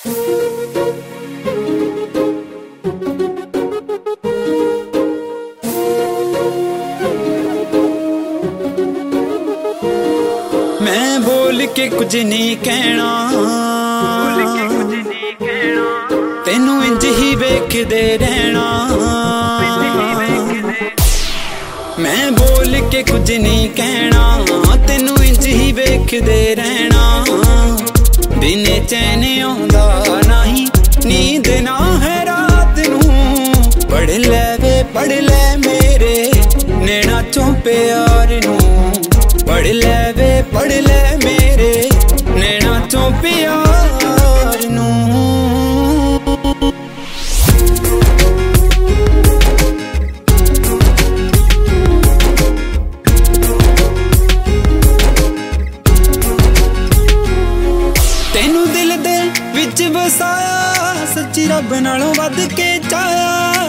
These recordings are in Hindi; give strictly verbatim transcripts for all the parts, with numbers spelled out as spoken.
मैं बोल के कुछ नहीं कहना, तेनू इंज ही वेखदे रहना। मैं बोल के कुछ नहीं कहना, तेनू इंज ही वेखदे रहना। दिन चैन आउंदा नहीं, नींद ना है रात नू। पढ़ ले वे पढ़ ले मेरे नैना चों प्यार नू। पढ़ ले वे पढ़ ले मेरे नैना चों प्यार नू। तेनू दिल दे विच वसाया, सच्ची रब नालों वध के चाया।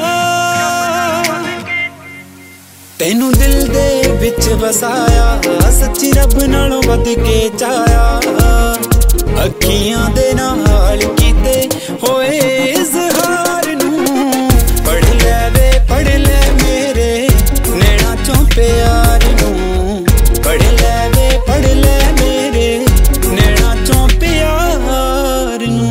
तेनू दिल दे विच वसाया, सच्ची रब नालों वध के चाया। अखियां दे नाल कीते होए इज़हार नू। पढ़ ले वे पढ़ ले मेरे नैना चों प्यार नू। पढ़ ले वे पढ़ ले मेरे नैना चों प्यार नू।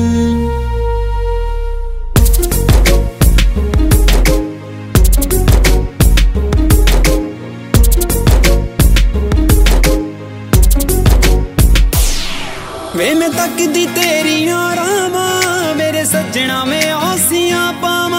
वे मैं तकदी तेरियां रावां, मेरे सज्जना में आसियां पावां।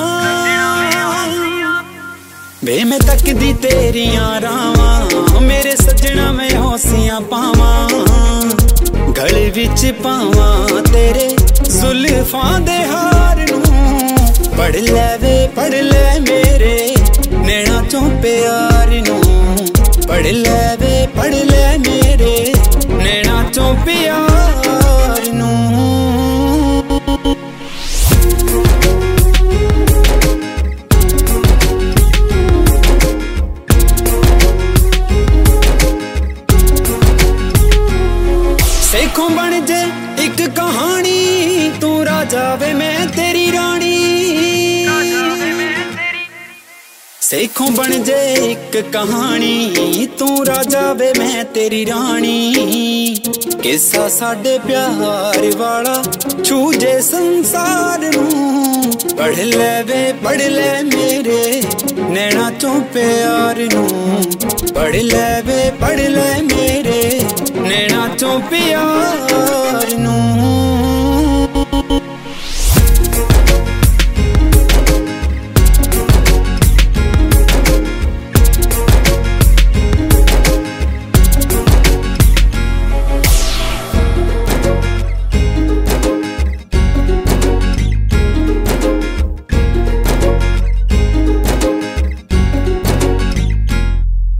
वे मैं तकदी तेरियां रावां, मेरे सज्जना में आसियां पावां। गल विच पावां तेरे जुल्फां दे हार नू। पढ़ ले वे पढ़ ले मेरे नैना चों प्यार नू। पढ़ ले वे पढ़ ले मेरे नैना चों प्यार नू। सेखों बन जे एक कहानी, तू राजा वे मैं तेरी रानी। सेखों बन जे एक कहानी, तू राजा वे मैं तेरी रानी। किस्सा साडे प्यार वाला छू जे संसार नू। पढ़ ले वे पढ़ ले मेरे नैना चों प्यार नू। पढ़ ले वे पढ़ ले मेरे नैना चों प्यार नू।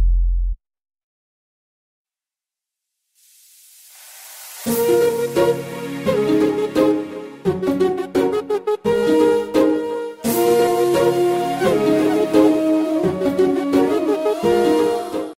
Thank you.